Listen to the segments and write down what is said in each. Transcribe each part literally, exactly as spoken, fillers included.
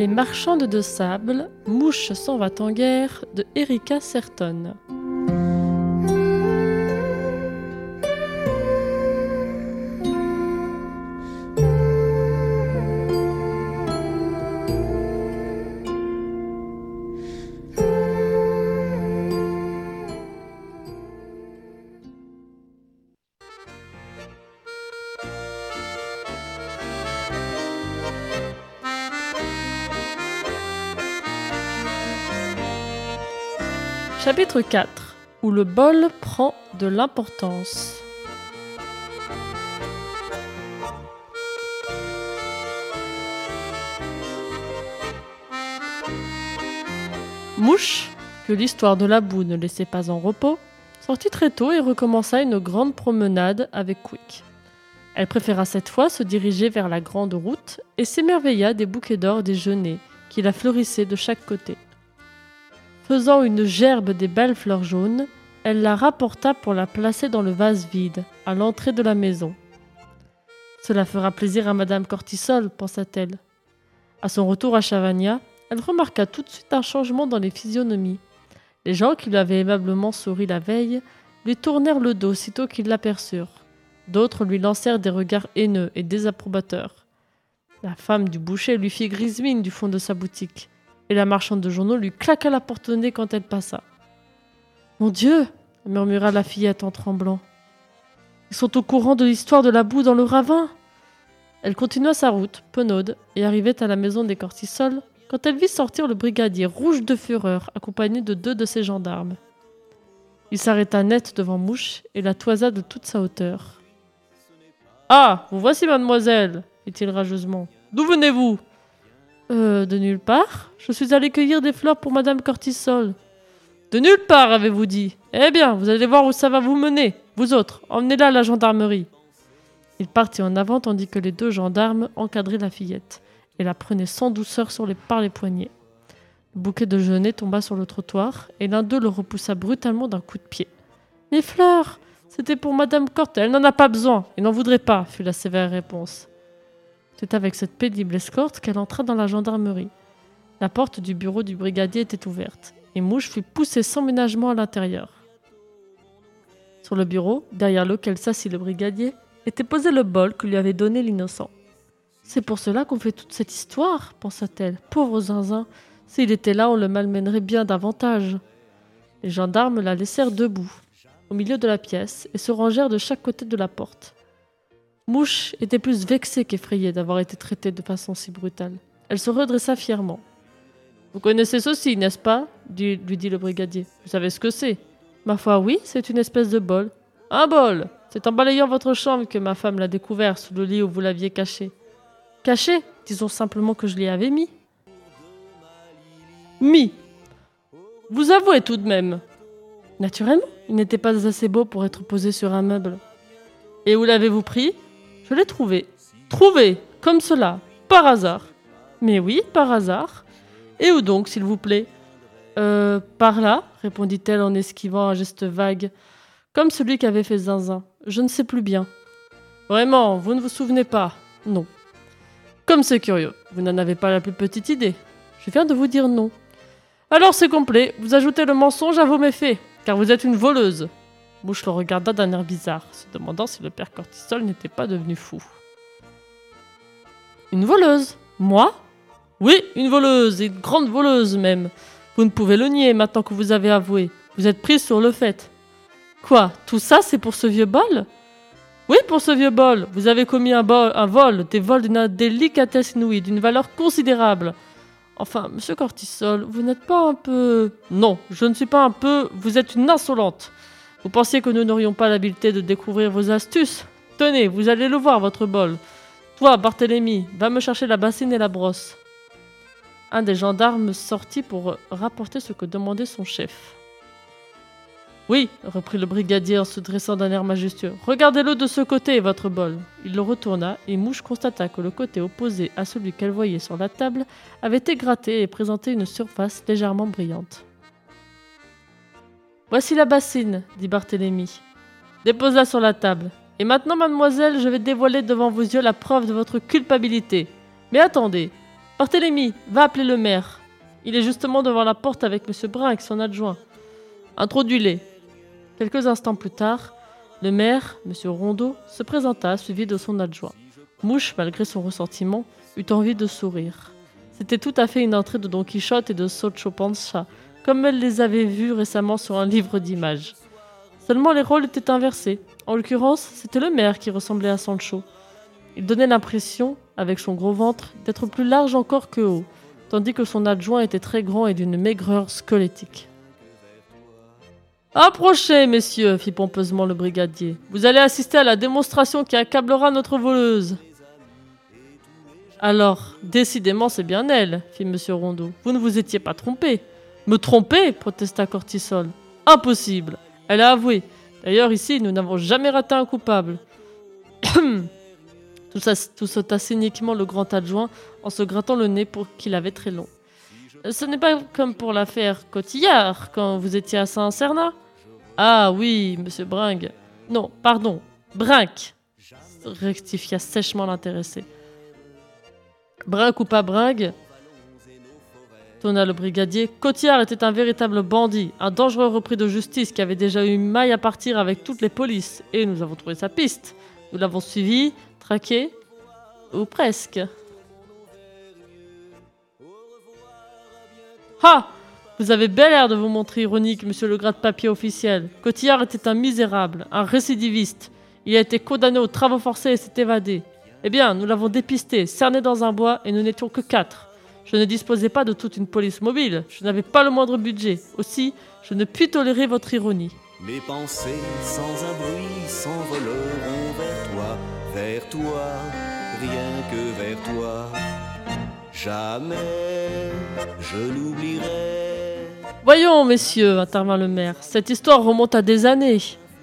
Les marchandes de sable, Mouche s'en va en guerre de Erika Serton. Chapitre quatre, où le bol prend de l'importance. Mouche, que l'histoire de la boue ne laissait pas en repos, sortit très tôt et recommença une grande promenade avec Quick. Elle préféra cette fois se diriger vers la grande route et s'émerveilla des bouquets d'or des genêts qui la fleurissaient de chaque côté. Faisant une gerbe des belles fleurs jaunes, elle la rapporta pour la placer dans le vase vide, à l'entrée de la maison. « Cela fera plaisir à Madame Cortisol, pensa-t-elle. À son retour à Chavagna, elle remarqua tout de suite un changement dans les physionomies. Les gens qui lui avaient aimablement souri la veille lui tournèrent le dos sitôt qu'ils l'aperçurent. D'autres lui lancèrent des regards haineux et désapprobateurs. La femme du boucher lui fit grise mine du fond de sa boutique, et la marchande de journaux lui claqua la porte au nez quand elle passa. « Mon Dieu !» murmura la fillette en tremblant. « Ils sont au courant de l'histoire de la boue dans le ravin !» Elle continua sa route, penaude, et arrivait à la maison des Cortisol quand elle vit sortir le brigadier rouge de fureur, accompagné de deux de ses gendarmes. Il s'arrêta net devant Mouche et la toisa de toute sa hauteur. « Ah, vous voici, mademoiselle !» dit-il rageusement. « D'où venez-vous ?»« Euh, de nulle part. Je suis allé cueillir des fleurs pour Madame Cortisol. »« De nulle part, avez-vous dit ? Eh bien, vous allez voir où ça va vous mener. Vous autres, emmenez-la à la gendarmerie. » Il partit en avant tandis que les deux gendarmes encadraient la fillette et la prenaient sans douceur sur les, par les poignets. Le bouquet de genêts tomba sur le trottoir et l'un d'eux le repoussa brutalement d'un coup de pied. « Mes fleurs ! C'était pour Madame Cortisol. Elle n'en a pas besoin. Il n'en voudrait pas, » fut la sévère réponse. C'est avec cette pénible escorte qu'elle entra dans la gendarmerie. La porte du bureau du brigadier était ouverte, et Mouche fut poussée sans ménagement à l'intérieur. Sur le bureau, derrière lequel s'assit le brigadier, était posé le bol que lui avait donné l'innocent. « C'est pour cela qu'on fait toute cette histoire, » pensa-t-elle. « Pauvre zinzin, s'il était là, on le malmènerait bien davantage. » Les gendarmes la laissèrent debout, au milieu de la pièce, et se rangèrent de chaque côté de la porte. Mouche était plus vexée qu'effrayée d'avoir été traitée de façon si brutale. Elle se redressa fièrement. « Vous connaissez ceci, n'est-ce pas ?» lui dit le brigadier. « Vous savez ce que c'est ?»« Ma foi, oui, c'est une espèce de bol. »« Un bol ! C'est en balayant votre chambre que ma femme l'a découvert sous le lit où vous l'aviez caché. »« Caché ? Disons simplement que je l'y avais mis. »« Mis ! Vous avouez tout de même !»« Naturellement, il n'était pas assez beau pour être posé sur un meuble. »« Et où l'avez-vous pris ?»« Je l'ai trouvé. »« Trouvé, comme cela, par hasard. »« Mais oui, par hasard. Et où donc, s'il vous plaît ?»« Euh, par là, » répondit-elle en esquivant un geste vague, comme celui qu'avait fait Zinzin. « Je ne sais plus bien. »« Vraiment, vous ne vous souvenez pas ?»« Non. »« Comme c'est curieux, vous n'en avez pas la plus petite idée. »« Je viens de vous dire non. »« Alors c'est complet, vous ajoutez le mensonge à vos méfaits, car vous êtes une voleuse. » Mouche le regarda d'un air bizarre, se demandant si le père Cortisol n'était pas devenu fou. « Une voleuse ? Moi ? Oui, une voleuse, et une grande voleuse même. Vous ne pouvez le nier maintenant que vous avez avoué. Vous êtes prise sur le fait. Quoi, tout ça c'est pour ce vieux bol ? Oui, pour ce vieux bol. Vous avez commis un, bol, un vol, des vols d'une délicatesse inouïe, d'une valeur considérable. Enfin, monsieur Cortisol, vous n'êtes pas un peu... Non, je ne suis pas un peu... Vous êtes une insolente. Vous pensiez que nous n'aurions pas l'habileté de découvrir vos astuces ? Tenez, vous allez le voir, votre bol. Toi, Barthélemy, va me chercher la bassine et la brosse. » Un des gendarmes sortit pour rapporter ce que demandait son chef. « Oui, » reprit le brigadier en se dressant d'un air majestueux. « Regardez-le de ce côté, votre bol. » Il le retourna et Mouche constata que le côté opposé à celui qu'elle voyait sur la table avait été gratté et présentait une surface légèrement brillante. « Voici la bassine, » dit Barthélemy. « Dépose-la sur la table. Et maintenant, mademoiselle, je vais dévoiler devant vos yeux la preuve de votre culpabilité. Mais attendez, Barthélemy, va appeler le maire. Il est justement devant la porte avec M. Brink, son adjoint. Introduis-les. » Quelques instants plus tard, le maire, M. Rondeau, se présenta suivi de son adjoint. Mouche, malgré son ressentiment, eut envie de sourire. C'était tout à fait une entrée de Don Quichotte et de Sancho Panza, comme elle les avait vus récemment sur un livre d'images. Seulement les rôles étaient inversés. En l'occurrence, c'était le maire qui ressemblait à Sancho. Il donnait l'impression, avec son gros ventre, d'être plus large encore que haut, tandis que son adjoint était très grand et d'une maigreur squelettique. « Approchez, messieurs, fit pompeusement le brigadier. Vous allez assister à la démonstration qui accablera notre voleuse. » Alors, décidément, c'est bien elle, fit M. Rondeau. Vous ne vous étiez pas trompé. Me tromper, protesta Cortisol. Impossible. Elle a avoué. D'ailleurs, ici, nous n'avons jamais raté un coupable. Tout, ça, tout sauta cyniquement le grand adjoint en se grattant le nez pour qu'il avait très long. Ce n'est pas comme pour l'affaire Cotillard, quand vous étiez à Saint-Cernat? Ah oui, monsieur Bringue. Non, pardon, Brinque, rectifia sèchement l'intéressé. Brinque ou pas Bringue, tonna le brigadier, Cotillard était un véritable bandit, un dangereux repris de justice qui avait déjà eu maille à partir avec toutes les polices. Et nous avons trouvé sa piste. Nous l'avons suivi, traqué, ou presque. Ha! Vous avez bel air de vous montrer ironique, monsieur le gratte-papier officiel. Cotillard était un misérable, un récidiviste. Il a été condamné aux travaux forcés et s'est évadé. Eh bien, nous l'avons dépisté, cerné dans un bois, et nous n'étions que quatre. Je ne disposais pas de toute une police mobile, je n'avais pas le moindre budget. Aussi, je ne puis tolérer votre ironie. Mes pensées sans un bruit s'envoleront vers toi, vers toi, rien que vers toi. Jamais je l'oublierai. Voyons, messieurs, intervint le maire, cette histoire remonte à des années.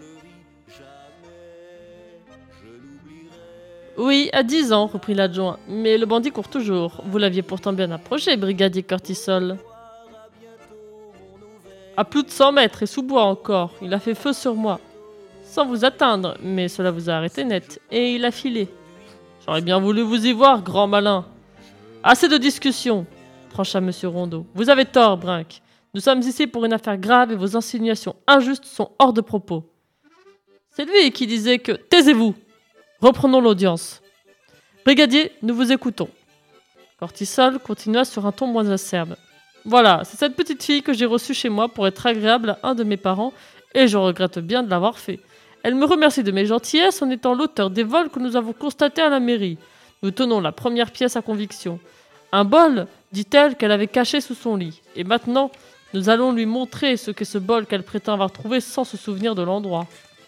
Oui, à dix ans, reprit l'adjoint, mais le bandit court toujours. Vous l'aviez pourtant bien approché, brigadier Cortisol. À plus de cent mètres et sous bois encore, il a fait feu sur moi. Sans vous atteindre, mais cela vous a arrêté net, et il a filé. J'aurais bien voulu vous y voir, grand malin. Assez de discussion, trancha M. Rondeau. Vous avez tort, Brinque. Nous sommes ici pour une affaire grave et vos insinuations injustes sont hors de propos. C'est lui qui disait que... Taisez-vous! Reprenons l'audience. Brigadier, nous vous écoutons. Cortisol continua sur un ton moins acerbe. Voilà, c'est cette petite fille que j'ai reçue chez moi pour être agréable à un de mes parents, et je regrette bien de l'avoir fait. Elle me remercie de mes gentillesses en étant l'auteur des vols que nous avons constatés à la mairie. Nous tenons la première pièce à conviction. Un bol, dit-elle, qu'elle avait caché sous son lit. Et maintenant, nous allons lui montrer ce qu'est ce bol qu'elle prétend avoir trouvé sans se souvenir de l'endroit.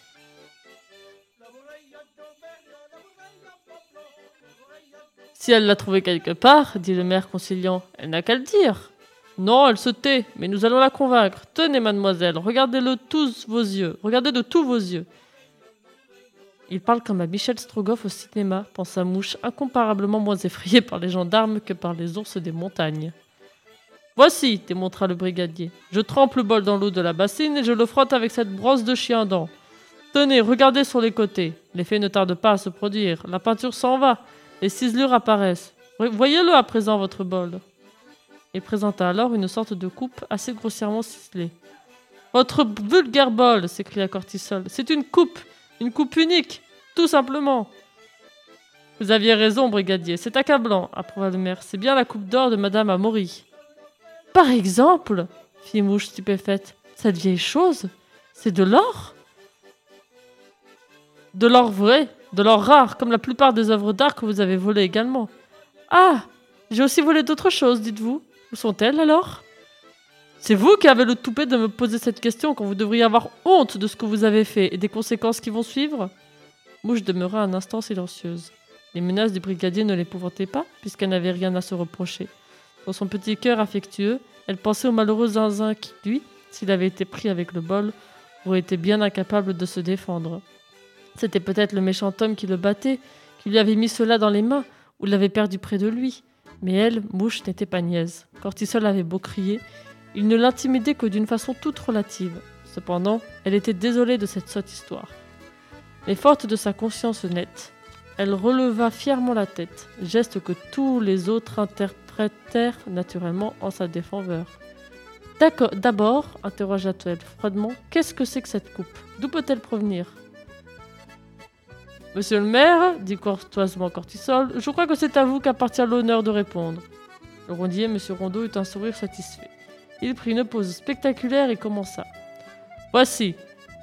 Si elle l'a trouvé quelque part, dit le maire conciliant, elle n'a qu'à le dire. Non, elle se tait, mais nous allons la convaincre. Tenez, mademoiselle, regardez-le tous vos yeux. Regardez de tous vos yeux. Il parle comme à Michel Strogoff au cinéma, pensa Mouche, incomparablement moins effrayé par les gendarmes que par les ours des montagnes. Voici, démontra le brigadier. Je trempe le bol dans l'eau de la bassine et je le frotte avec cette brosse de chien dent. Tenez, regardez sur les côtés. L'effet ne tarde pas à se produire. La peinture s'en va. Les ciselures apparaissent. Voyez-le à présent, votre bol. Il présenta alors une sorte de coupe assez grossièrement ciselée. Votre vulgaire bol, s'écria Cortisol. C'est une coupe, une coupe unique, tout simplement. Vous aviez raison, brigadier, c'est accablant, approuva le maire. C'est bien la coupe d'or de Madame Amaury. Par exemple, fit Mouche stupéfaite, cette vieille chose, c'est de l'or? De l'or vrai, de l'or rare, comme la plupart des œuvres d'art que vous avez volées également. Ah, j'ai aussi volé d'autres choses, dites-vous. Où sont-elles alors? C'est vous qui avez le toupet de me poser cette question quand vous devriez avoir honte de ce que vous avez fait et des conséquences qui vont suivre? Mouche demeura un instant silencieuse. Les menaces du brigadier ne l'épouvantaient pas, puisqu'elle n'avait rien à se reprocher. Dans son petit cœur affectueux, elle pensait au malheureux zinzin qui, lui, s'il avait été pris avec le bol, aurait été bien incapable de se défendre. C'était peut-être le méchant homme qui le battait, qui lui avait mis cela dans les mains, ou l'avait perdu près de lui. Mais elle, Mouche, n'était pas niaise. Cortisol avait beau crier, il ne l'intimidait que d'une façon toute relative. Cependant, elle était désolée de cette sotte histoire. Mais forte de sa conscience nette, elle releva fièrement la tête, geste que tous les autres interprétaient prêtèrent naturellement en sa défaveur. D'accord, d'abord, interrogea-t-elle froidement, qu'est-ce que c'est que cette coupe? D'où peut-elle provenir? Monsieur le maire, dit courtoisement Cortisol, je crois que c'est à vous qu'appartient l'honneur de répondre. Le rondier, Monsieur Rondeau, eut un sourire satisfait. Il prit une pause spectaculaire et commença. Voici.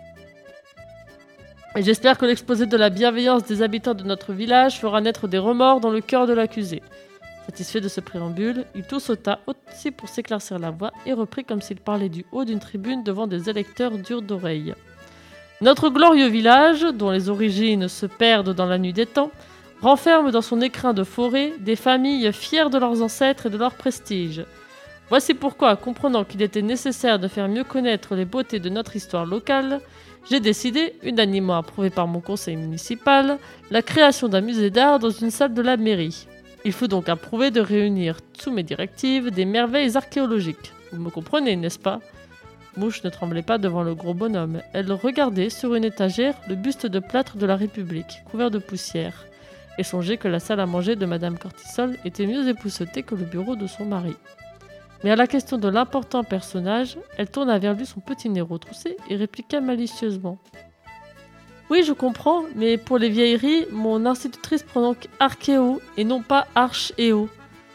Et j'espère que l'exposé de la bienveillance des habitants de notre village fera naître des remords dans le cœur de l'accusé. Satisfait de ce préambule, il tout sauta aussi pour s'éclaircir la voix et reprit comme s'il parlait du haut d'une tribune devant des électeurs durs d'oreilles. Notre glorieux village, dont les origines se perdent dans la nuit des temps, renferme dans son écrin de forêt des familles fières de leurs ancêtres et de leur prestige. Voici pourquoi, comprenant qu'il était nécessaire de faire mieux connaître les beautés de notre histoire locale, j'ai décidé, unanimement approuvé par mon conseil municipal, la création d'un musée d'art dans une salle de la mairie. Il faut donc approuver de réunir, sous mes directives, des merveilles archéologiques. Vous me comprenez, n'est-ce pas ? Mouche ne tremblait pas devant le gros bonhomme. Elle regardait, sur une étagère, le buste de plâtre de la République, couvert de poussière, et songeait que la salle à manger de Madame Cortisol était mieux époussetée que le bureau de son mari. Mais à la question de l'important personnage, elle tourna vers lui son petit nez retroussé et répliqua malicieusement. « Oui, je comprends, mais pour les vieilleries, mon institutrice prend donc archéo et non pas archéo. »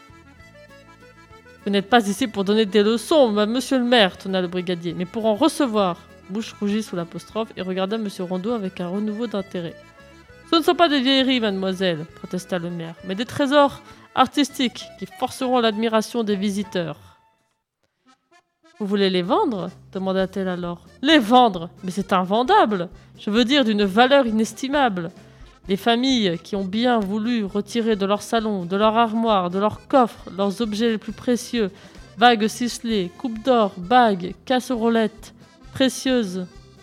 Vous n'êtes pas ici pour donner des leçons, monsieur le maire, tonna le brigadier, mais pour en recevoir. Bouche rougit sous l'apostrophe et regarda monsieur Rondeau avec un renouveau d'intérêt. Ce ne sont pas des vieilleries, mademoiselle, protesta le maire, mais des trésors artistiques qui forceront l'admiration des visiteurs. Vous voulez les vendre ? Demanda-t-elle alors. Les vendre ? Mais c'est invendable ! Je veux dire d'une valeur inestimable. Les familles qui ont bien voulu retirer de leur salon, de leur armoire, de leur coffre, leurs objets les plus précieux, bagues ciselées, coupes d'or, bagues, casserolettes, précieuses.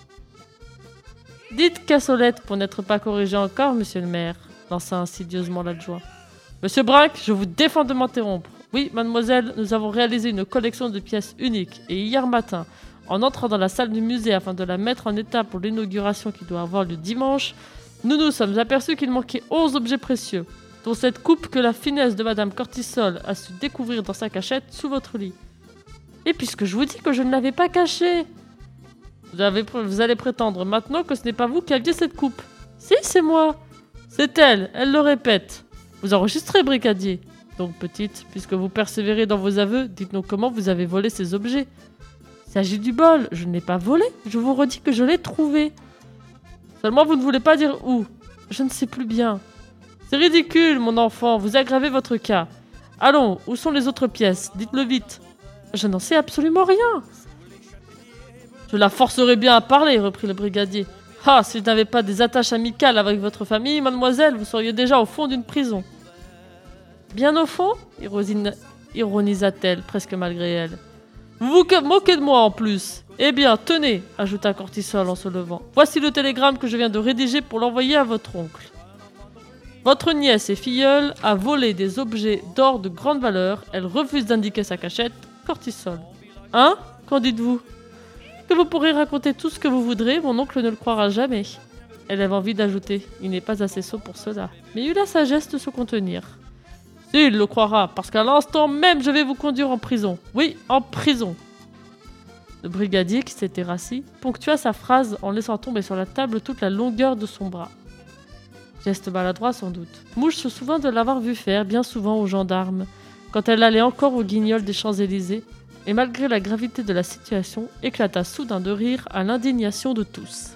Dites cassolettes pour n'être pas corrigé encore, monsieur le maire, lança insidieusement l'adjoint. Monsieur Brinck, je vous défends de m'interrompre. Oui, mademoiselle, nous avons réalisé une collection de pièces uniques et hier matin, en entrant dans la salle du musée afin de la mettre en état pour l'inauguration qui doit avoir lieu dimanche, nous nous sommes aperçus qu'il manquait onze objets précieux, dont cette coupe que la finesse de Madame Cortisol a su découvrir dans sa cachette sous votre lit. Et puisque je vous dis que je ne l'avais pas cachée, vous, avez, vous allez prétendre maintenant que ce n'est pas vous qui aviez cette coupe. Si, c'est moi. C'est elle, elle le répète. Vous enregistrez, brigadier. Donc, petite, puisque vous persévérez dans vos aveux, dites-nous comment vous avez volé ces objets. Il s'agit du bol, je ne l'ai pas volé, je vous redis que je l'ai trouvé. Seulement, vous ne voulez pas dire où. Je ne sais plus bien. C'est ridicule, mon enfant, vous aggravez votre cas. Allons, où sont les autres pièces? Dites-le vite. Je n'en sais absolument rien. Je la forcerai bien à parler, reprit le brigadier. Ah, si je n'avais pas des attaches amicales avec votre famille, mademoiselle, vous seriez déjà au fond d'une prison. Bien au fond, ironisa-t-elle, presque malgré elle. Vous vous moquez de moi en plus. Eh bien, tenez, ajouta Cortisol en se levant. Voici le télégramme que je viens de rédiger pour l'envoyer à votre oncle. Votre nièce et filleule a volé des objets d'or de grande valeur. Elle refuse d'indiquer sa cachette. Cortisol. Hein? Qu'en dites-vous? Que vous pourrez raconter tout ce que vous voudrez, mon oncle ne le croira jamais. Elle avait envie d'ajouter. Il n'est pas assez sot pour cela. Mais eut la sagesse de se contenir. Si, il le croira, parce qu'à l'instant même, je vais vous conduire en prison. Oui, en prison. Le brigadier, qui s'était rassis, ponctua sa phrase en laissant tomber sur la table toute la longueur de son bras. Geste maladroit sans doute. Mouche se souvint de l'avoir vu faire bien souvent aux gendarmes, quand elle allait encore au guignol des Champs-Élysées, et malgré la gravité de la situation, éclata soudain de rire à l'indignation de tous.